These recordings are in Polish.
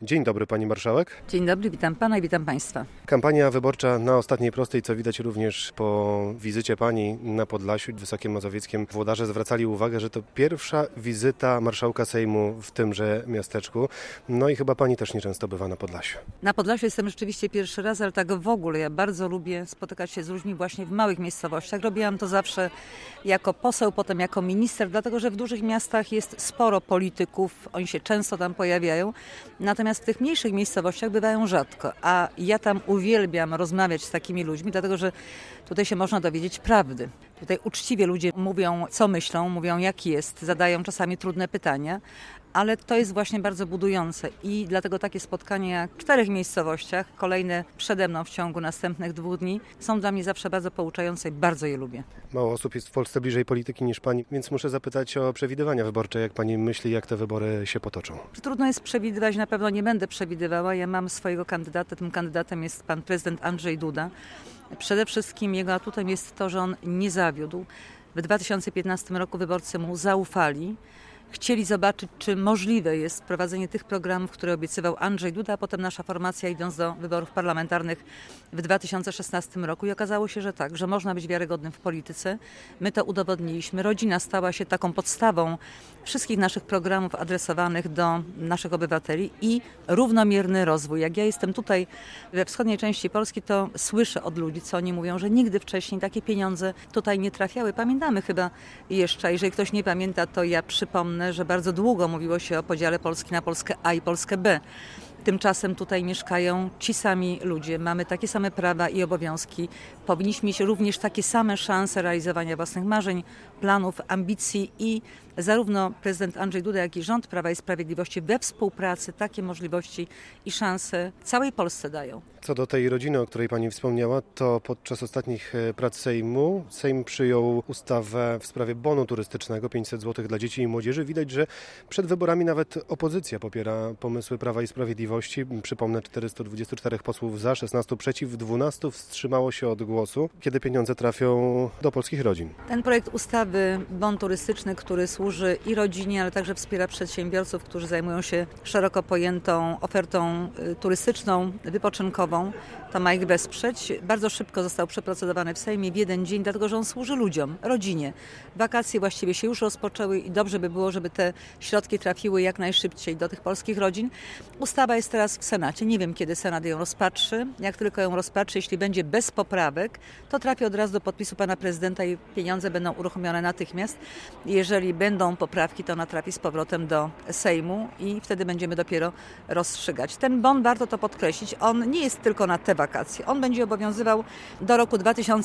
Dzień dobry, pani marszałek. Dzień dobry, witam pana i witam państwa. Kampania wyborcza na ostatniej prostej, co widać również po wizycie pani na Podlasiu, w Wysokiem Mazowieckiem. Włodarze zwracali uwagę, że to pierwsza wizyta marszałka Sejmu w tymże miasteczku. No i chyba pani też nieczęsto bywa na Podlasiu. Na Podlasiu jestem rzeczywiście pierwszy raz, ale tak w ogóle ja bardzo lubię spotykać się z ludźmi właśnie w małych miejscowościach. Robiłam to zawsze jako poseł, potem jako minister, dlatego że w dużych miastach jest sporo polityków, oni się często tam pojawiają. Natomiast w tych mniejszych miejscowościach bywają rzadko, a ja tam uwielbiam rozmawiać z takimi ludźmi, dlatego że tutaj się można dowiedzieć prawdy. Tutaj uczciwie ludzie mówią, co myślą, mówią jak jest, zadają czasami trudne pytania, ale to jest właśnie bardzo budujące i dlatego takie spotkania w 4 miejscowościach, kolejne przede mną w ciągu następnych 2 dni, są dla mnie zawsze bardzo pouczające i bardzo je lubię. Mało osób jest w Polsce bliżej polityki niż pani, więc muszę zapytać o przewidywania wyborcze. Jak pani myśli, jak te wybory się potoczą? Trudno jest przewidywać, na pewno nie będę przewidywała. Ja mam swojego kandydata, tym kandydatem jest pan prezydent Andrzej Duda. Przede wszystkim jego atutem jest to, że on nie zawiódł. W 2015 roku wyborcy mu zaufali. Chcieli zobaczyć, czy możliwe jest wprowadzenie tych programów, które obiecywał Andrzej Duda, a potem nasza formacja idąc do wyborów parlamentarnych w 2016 roku. I okazało się, że tak, że można być wiarygodnym w polityce. My to udowodniliśmy. Rodzina stała się taką podstawą wszystkich naszych programów adresowanych do naszych obywateli i równomierny rozwój. Jak ja jestem tutaj we wschodniej części Polski, to słyszę od ludzi, co oni mówią, że nigdy wcześniej takie pieniądze tutaj nie trafiały. Pamiętamy chyba jeszcze, jeżeli ktoś nie pamięta, to ja przypomnę, że bardzo długo mówiło się o podziale Polski na Polskę A i Polskę B. Tymczasem tutaj mieszkają ci sami ludzie. Mamy takie same prawa i obowiązki. Powinniśmy mieć również takie same szanse realizowania własnych marzeń, planów, ambicji i zarówno prezydent Andrzej Duda, jak i rząd Prawa i Sprawiedliwości we współpracy takie możliwości i szanse całej Polsce dają. Co do tej rodziny, o której pani wspomniała, to podczas ostatnich prac Sejmu Sejm przyjął ustawę w sprawie bonu turystycznego 500 zł dla dzieci i młodzieży. Widać, że przed wyborami nawet opozycja popiera pomysły Prawa i Sprawiedliwości. Przypomnę, 424 posłów za, 16 przeciw, 12 wstrzymało się od głosu. Kiedy pieniądze trafią do polskich rodzin? Ten projekt ustawy bon turystyczny, który służy i rodzinie, ale także wspiera przedsiębiorców, którzy zajmują się szeroko pojętą ofertą turystyczną, wypoczynkową, to ma ich wesprzeć. Bardzo szybko został przeprocedowany w Sejmie w jeden dzień, dlatego że on służy ludziom, rodzinie. Wakacje właściwie się już rozpoczęły i dobrze by było, żeby te środki trafiły jak najszybciej do tych polskich rodzin. Ustawa jest teraz w Senacie. Nie wiem, kiedy Senat ją rozpatrzy. Jak tylko ją rozpatrzy, jeśli będzie bez poprawek, to trafi od razu do podpisu pana prezydenta i pieniądze będą uruchomione natychmiast. Jeżeli będą poprawki, to ona trafi z powrotem do Sejmu i wtedy będziemy dopiero rozstrzygać. Ten bon, warto to podkreślić, on nie jest tylko na te wakacje. On będzie obowiązywał do roku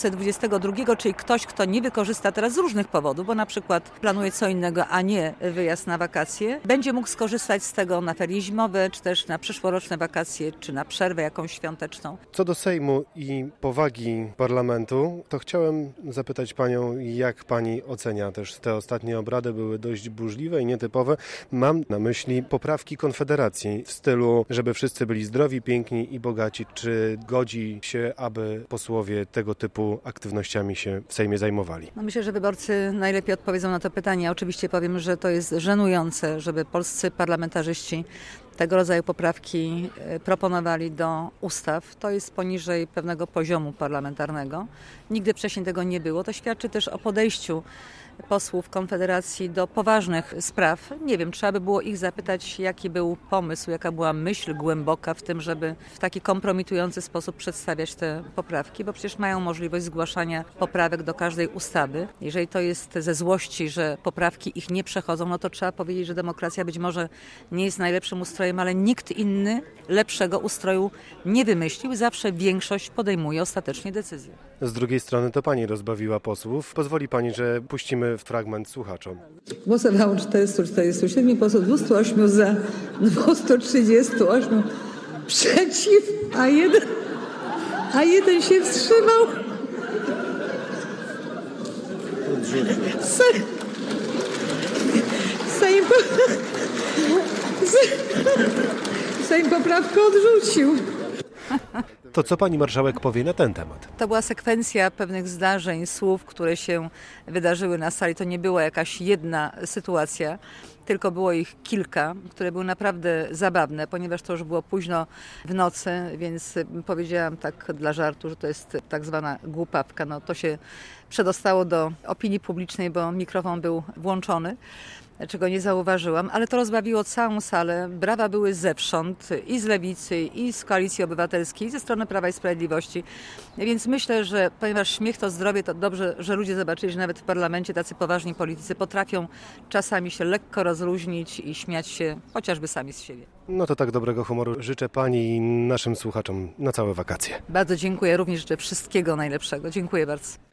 2022, czyli ktoś, kto nie wykorzysta teraz z różnych powodów, bo na przykład planuje co innego, a nie wyjazd na wakacje, będzie mógł skorzystać z tego na ferie zimowe, czy też na przyszłoroczne wakacje, czy na przerwę jakąś świąteczną. Co do Sejmu i powagi parlamentu, to chciałem zapytać panią, jak pani ocenia też te ostatnie obrady, były dość burzliwe i nietypowe. Mam na myśli poprawki Konfederacji w stylu, żeby wszyscy byli zdrowi, piękni i bogaci. Czy godzi się, aby posłowie tego typu aktywnościami się w Sejmie zajmowali? Myślę, że wyborcy najlepiej odpowiedzą na to pytanie. Ja oczywiście powiem, że to jest żenujące, żeby polscy parlamentarzyści tego rodzaju poprawki proponowali do ustaw. To jest poniżej pewnego poziomu parlamentarnego. Nigdy wcześniej tego nie było. To świadczy też o podejściu posłów Konfederacji do poważnych spraw. Nie wiem, trzeba by było ich zapytać, jaki był pomysł, jaka była myśl głęboka w tym, żeby w taki kompromitujący sposób przedstawiać te poprawki, bo przecież mają możliwość zgłaszania poprawek do każdej ustawy. Jeżeli to jest ze złości, że poprawki ich nie przechodzą, no to trzeba powiedzieć, że demokracja być może nie jest najlepszym ustrojem, ale nikt inny lepszego ustroju nie wymyślił. Zawsze większość podejmuje ostatecznie decyzję. Z drugiej strony to pani rozbawiła posłów. Pozwoli pani, że puścimy fragment słuchaczom. Głosowało 447 posłów, 208 za, 238 przeciw, a jeden się wstrzymał. Sejm poprawkę odrzucił. To co pani marszałek powie na ten temat? To była sekwencja pewnych zdarzeń, słów, które się wydarzyły na sali. To nie była jakaś jedna sytuacja. tylko było ich kilka, które były naprawdę zabawne, ponieważ to już było późno w nocy, więc powiedziałam tak dla żartu, że to jest tak zwana głupawka. No, to się przedostało do opinii publicznej, bo mikrofon był włączony, czego nie zauważyłam, ale to rozbawiło całą salę. Brawa były zewsząd, i z Lewicy, i z Koalicji Obywatelskiej, i ze strony Prawa i Sprawiedliwości. Więc myślę, że ponieważ śmiech to zdrowie, to dobrze, że ludzie zobaczyli, że nawet w parlamencie tacy poważni politycy potrafią czasami się lekko rozluźnić i śmiać się chociażby sami z siebie. No to tak dobrego humoru życzę pani i naszym słuchaczom na całe wakacje. Bardzo dziękuję, również życzę wszystkiego najlepszego. Dziękuję bardzo.